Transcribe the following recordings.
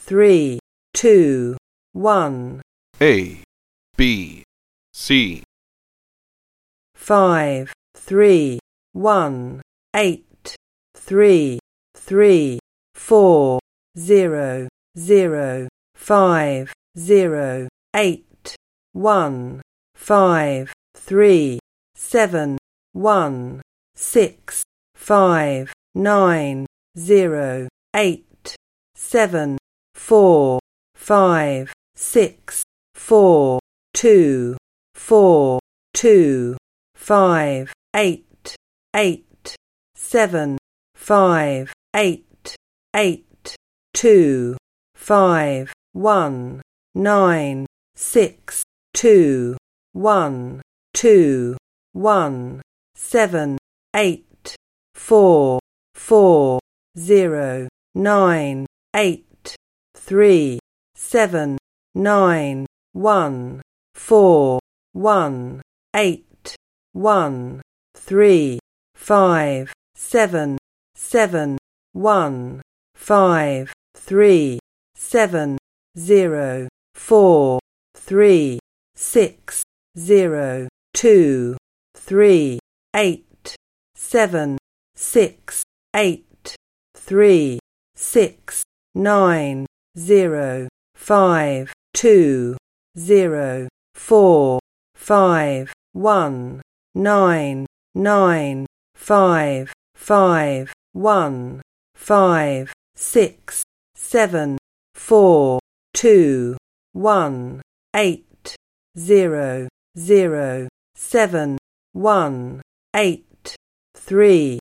3, 2, 1. A, B, C. 5, 3, 1, 8, 3, 3, 4, 0, 0, 5, 0, 8, 1, 5, 3, 7, 1, 6, 5, 9, 0, 8, 7, 4, 5, 6, 4, 2, 4, 2, 5, 8, 8, 7, 5, 8, 8, 2, 5, 1, 9, 6, 2, 1, 2, 1, 7, 8, 4, 4, 0, 9, 8, 3, 7, 9, 1, 4, 1, 8, 1, 3, 5, 7, 7, 1, 5, 3, 7, 0, 4, 3, 6, 0, 2, 3, 8, 7, 6, 8, 3, 6, 9, 0, 5, 2, 0, 4, 5, 1, 9, 9, 5, 5, 1, 5, 6, 7, 4, 2, 1, 8, 0, 0, 7, 1, 8, 3,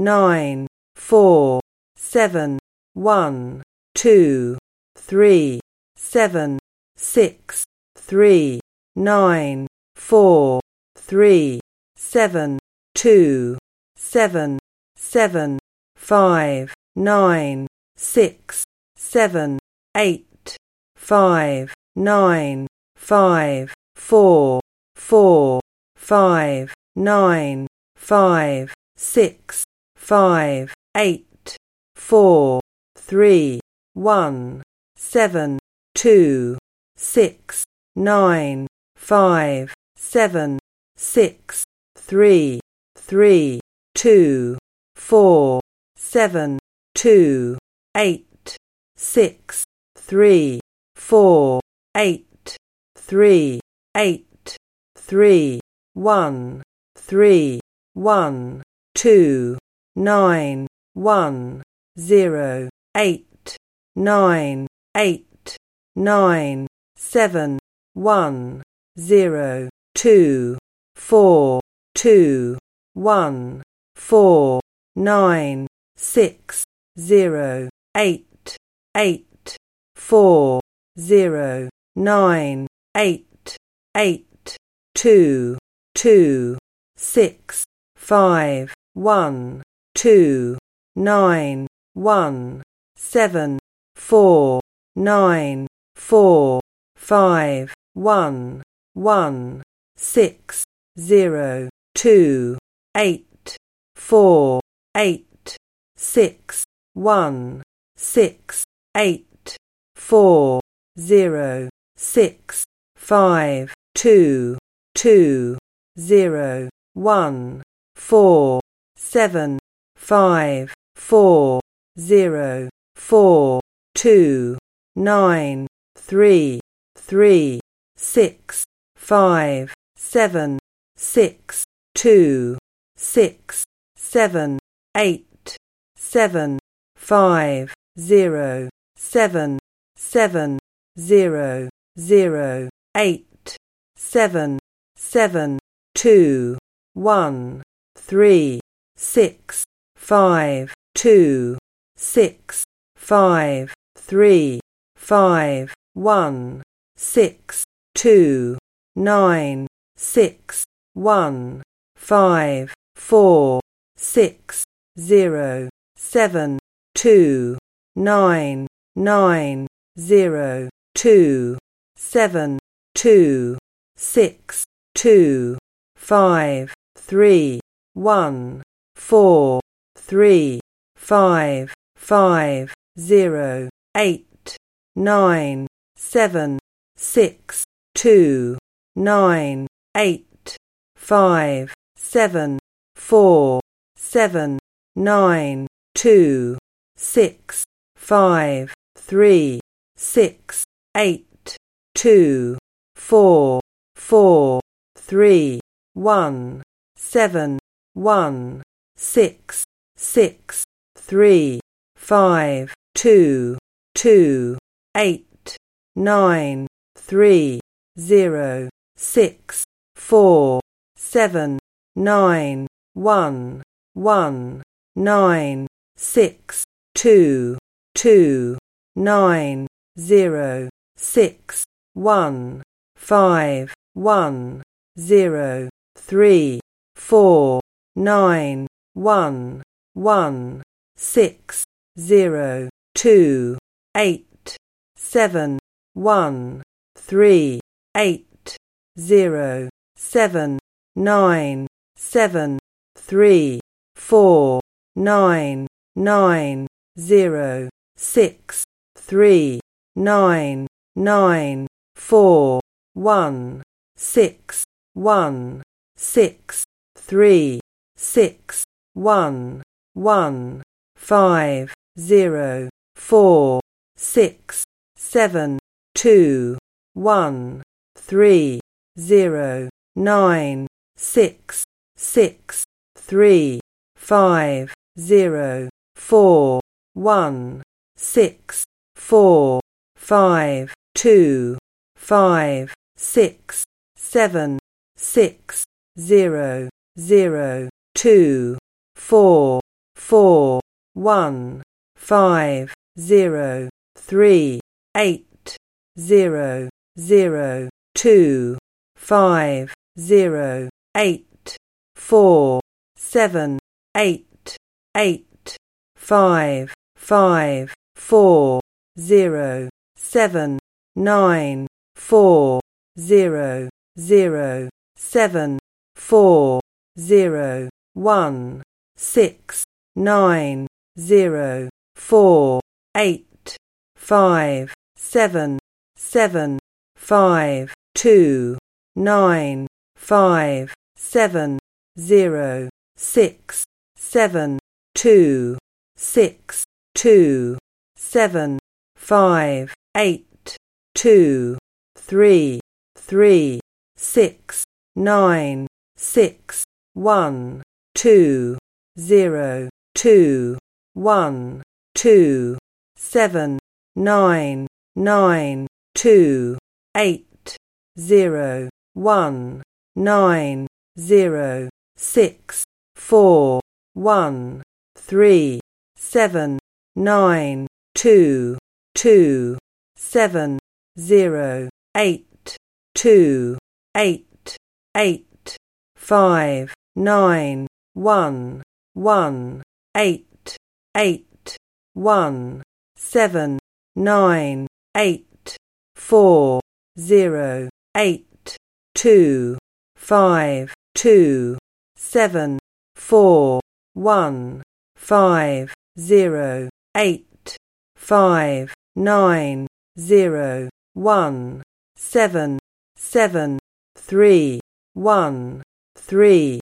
9, 4, 7, 1, 2, 3, 7, 6, 3, 9, 4, 3, 7, 2, 7, 7, 5, 9, 6, 7, 8, 5, 9, 5, 4, 4, 5, 9, 5, 6, 5, 8, 4, 3, 1, 7, 2, 6, 9, 5, 7, 6, 3, 3, 2, 4, 7, 2, 8, 6, 3, 4, 8, 3, 8, 3, 1, 3, 1, 2, 9, 1, 0, 8, 9, 8, 9, 7, 1, 0, 2, 4, 2, 1, 4, 9, 6, 0, 8, 8, 4, 0, 9, 8, 8, 2, 2, 6, 5, 1, 2, 9, 1, 7, 4, 9, 4, 5, 1, 1, 6, 0, 2, 8, 4, 8, 6, 1, 6, 8, 4, 0, 6, 5, 2, 2, 0, 1, 4, 7, 5, 4, 0, 4, 2, 9, 3, 3, 6, 5, 7, 6, 2, 6, 7, 8, 7, 5, 0, 7, 7, 0, 0, 8, 7, 7, 2, 1, 3, 6, 5, 2, 6, 5, 3, 5, 1, 6, 2, 9, 6, 1, 5, 4, 6, 0, 7, 2, 9, 9, 0, 2, 7, 2, 6, 2, 5, 3, 1, 4, 3, 5, 5, 0, 8, 9 7 6 2 9 8 5 7 4 7 9 2 6 5 3 6 8 2 4 4 3 1 7 1 6 6 3 5 2 2 8 9 3 0 6 4 7 9 1 1 9 6 2 2 9 0 6 1 5 1 0 3 4 9 1 1 6 0 2 8 7 1 3 8 0 7 9 7 3 4 9 9 0 6 3 9 9 4 1 6 1 6 3 6 1 1 5 0 4 6 7 2 1 3 0 9 6 6 3 5 0 4 1 6 4 5 2 5 6 7 6 0 0 2 4 4 1 5 0 3 8 0 0 2 5 0 8 4 7 8 8 5 5 4 0 7 9 4 0 0 7 4 0 1 6 9 0 4 8 5 7 7 5 2 9 5 7 0 6 7 2 6 2 7 5 8 2 3 3 6 9 6 1 2 0 2 1 2 7 9 9 2 8 0 1 9 0 6 4 1 3 7 9 2 2 7 0 8 2 8 8 5 9 1 1 8 8 1 7 9 8 4 0 8 2 5 2 7 4 1 5 0 8 5 9 0 1 7 7 3 1 3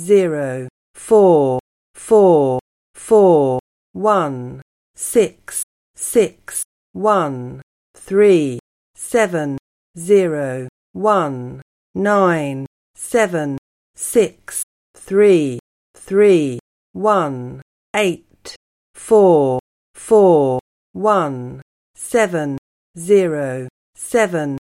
0 4 4 4 1 6 6 1 3 7 0 1 9 7 6 3 3 1 8 4 4 1 7 0 7